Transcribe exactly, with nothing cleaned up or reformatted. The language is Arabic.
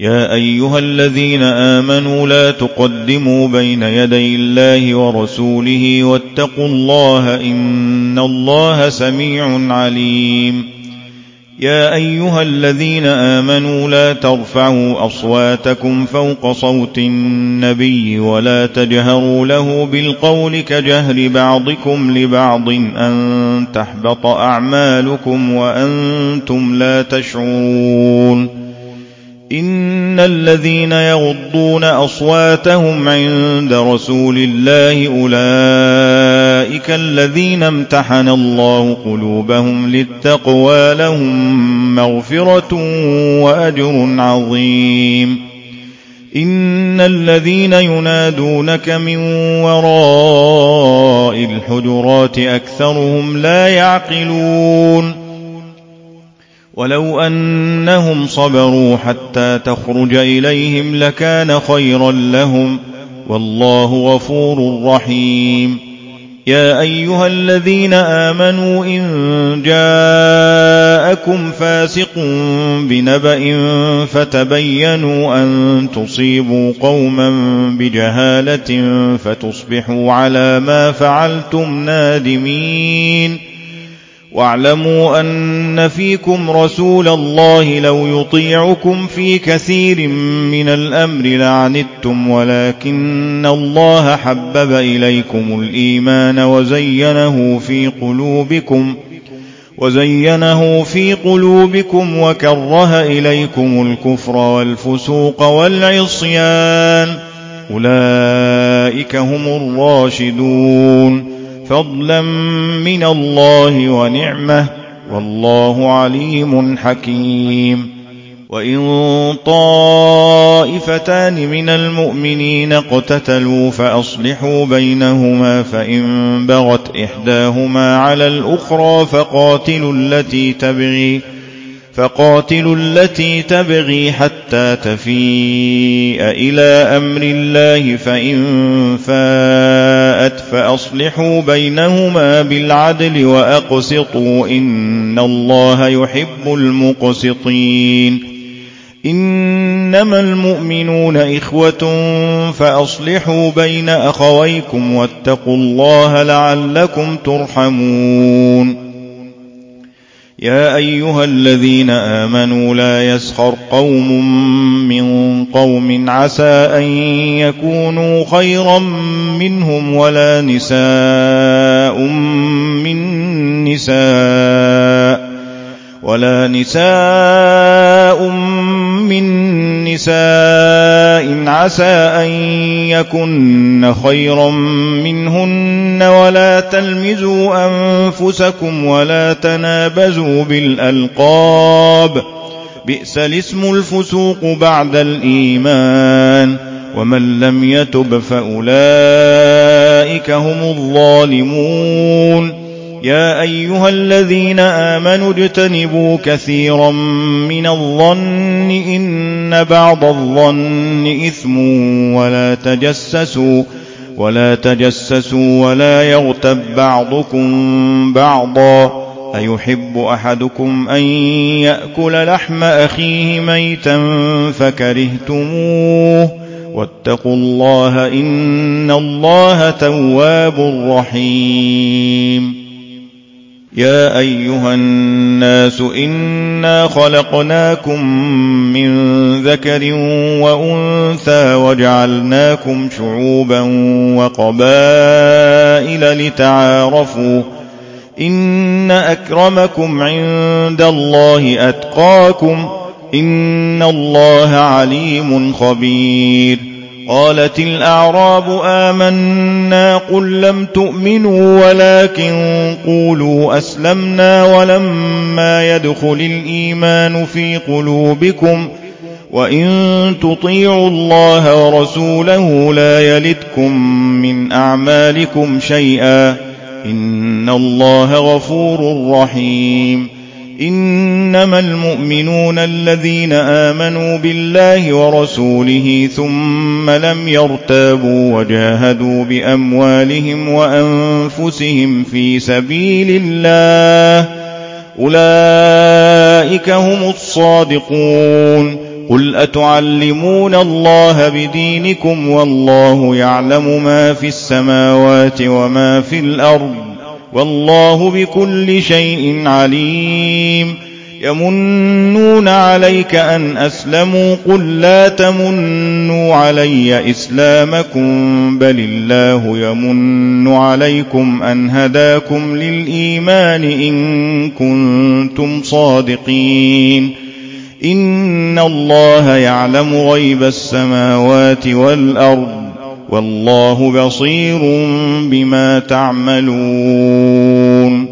يا أيها الذين آمنوا لا تقدموا بين يدي الله ورسوله واتقوا الله إن الله سميع عليم. يا أيها الذين آمنوا لا ترفعوا أصواتكم فوق صوت النبي ولا تجهروا له بالقول كجهر بعضكم لبعض أن تحبط أعمالكم وأنتم لا تشعرون. إن الذين يغضون أصواتهم عند رسول الله أولئك الذين امتحن الله قلوبهم للتقوى لهم مغفرة وأجر عظيم. إن الذين ينادونك من وراء الحجرات أكثرهم لا يعقلون. ولو أنهم صبروا حتى تخرج إليهم لكان خيرا لهم والله غفور رحيم. يا أيها الذين آمنوا إن جاءكم فاسق بنبأ فتبينوا أن تصيبوا قوما بجهالة فتصبحوا على ما فعلتم نادمين. واعلموا أن فيكم رسول الله لو يطيعكم في كثير من الأمر لعنتم ولكن الله حبب إليكم الإيمان وزينه في قلوبكم وزينه في قلوبكم وكره إليكم الكفر والفسوق والعصيان أولئك هم الراشدون فضلا من الله ونعمة والله عليم حكيم. وإن طائفتان من المؤمنين اقتتلوا فأصلحوا بينهما فإن بغت إحداهما على الأخرى فقاتلوا التي تبغي فقاتلوا التي تبغي حتى تفيء إلى أمر الله فإن فاءت فأصلحوا بينهما بالعدل وأقسطوا إن الله يحب المقسطين. إنما المؤمنون إخوة فأصلحوا بين أخويكم واتقوا الله لعلكم ترحمون. يا أيها الذين آمنوا لا يسخر قوم من قوم عسى أن يكونوا خيرا منهم ولا نساء من نساء ولا نساء من نساء عسى أن يكن خيرا منهن ولا تلمزوا أنفسكم ولا تنابزوا بالألقاب بئس الاسم الفسوق بعد الإيمان ومن لم يتب فأولئك هم الظالمون. يا أيها الذين آمنوا اجتنبوا كثيرا من الظن إن بعض الظن إثم ولا تجسسوا ولا تجسسوا ولا يغتب بعضكم بعضا أيحب أحدكم أن يأكل لحم أخيه ميتا فكرهتموه واتقوا الله إن الله تواب رحيم. يا أيها الناس إنا خلقناكم من ذكر وأنثى وجعلناكم شعوبا وقبائل لتعارفوا إن أكرمكم عند الله أتقاكم إن الله عليم خبير. قالت الأعراب آمنا قل لم تؤمنوا ولكن قولوا أسلمنا ولما يدخل الإيمان في قلوبكم وإن تطيعوا الله ورسوله لا يلتكم من أعمالكم شيئا إن الله غفور رحيم. إنما المؤمنون الذين آمنوا بالله ورسوله ثم لم يرتابوا وجاهدوا بأموالهم وأنفسهم في سبيل الله أولئك هم الصادقون. قل أتعلمون الله بدينكم والله يعلم ما في السماوات وما في الأرض والله بكل شيء عليم. يمنون عليك أن أسلموا قل لا تمنوا علي إسلامكم بل الله يمن عليكم أن هداكم للإيمان إن كنتم صادقين. إن الله يعلم غيب السماوات والأرض والله بصير بما تعملون.